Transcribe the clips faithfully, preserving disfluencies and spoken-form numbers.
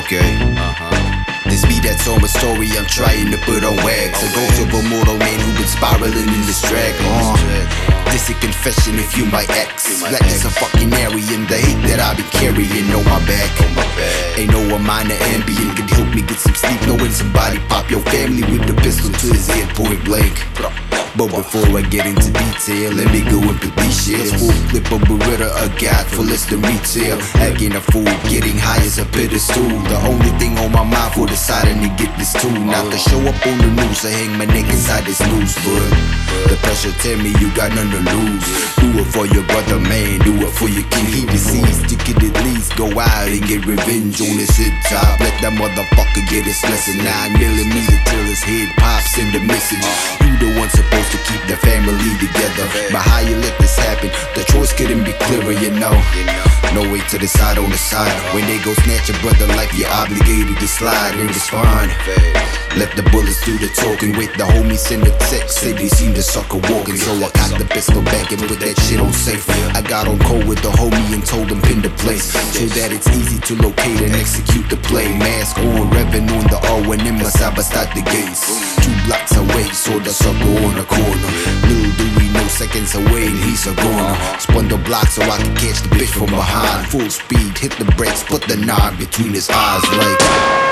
Okay. Uh-huh. This beat that's on my story, I'm trying to put on wax. A ghost of a mortal man who been spiraling in this drag. Uh, this a confession if you my ex. Like this a fucking Aryan, the hate that I be carrying on my back. Ain't no a minor ambient could help me get some sleep, knowing somebody pop your family with the pistol to his head point blank. But before I get into detail, let me go and put these shits. Full clip of Beretta, a guide for less than retail. Acting a fool, getting high as a pedestal. The only thing on my mind for deciding to get this tool. Not to show up on the news, I hang my neck inside this noose. But the pressure tell me you got none to lose. Do it for your brother, man, do it for your king. He deceased, you could at least go out and get revenge on his hip top. Let that motherfucker get his lesson. Nine millimeter till his head pops in the message. You the one supposed to keep the family together. But how you let this happen? The choice couldn't be clearer, you know. No way to the side on the side. When they go snatch a brother like you're obligated to slide and respond. Let the bullets do the talking. Wait, the homies send a text, say they seen the sucker walking. So I got the pistol back and put that shit on safe. I got on call with the homie and told him pin the place, so that it's easy to locate and execute the play. Mask on, revving on the R when in my side by start the gates. Two blocks away, saw the sucker on the corner. Little do we know, seconds away and he's a goner. Spun the block so I can catch the bitch from behind. Full speed, hit the brakes, put the knob between his eyes like.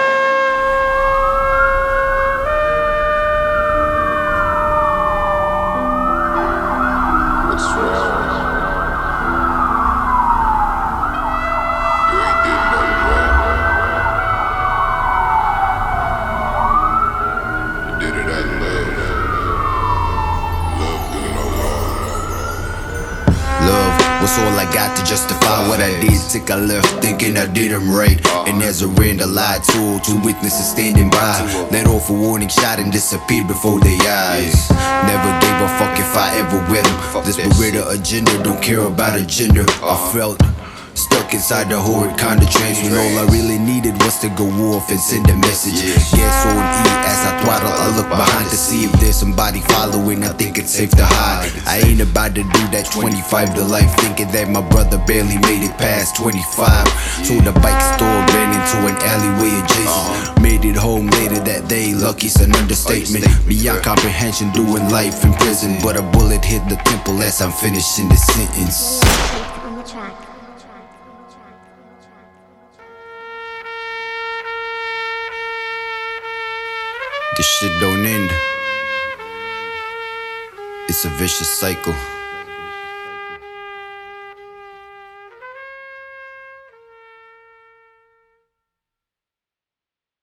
Was all I got to justify what I did. Think I left thinking I did them right. And as a random lie tool, two witnesses standing by. Let off a warning shot and disappeared before their eyes. Never gave a fuck if I ever with them. This Beretta agenda, don't care about a gender. I felt stuck inside the horrid kind of trance when all I really needed was to go off and send a message. Gas on E as I throttle, I look behind to see if there's somebody following. I think it's safe to hide. I ain't about to do that twenty-five to life, thinking that my brother barely made it past twenty-five. So the bike store ran into an alleyway adjacent. Made it home later that day, lucky's an understatement. Beyond comprehension, doing life in prison, but a bullet hit the temple as I'm finishing the sentence. This shit don't end. It's a vicious cycle.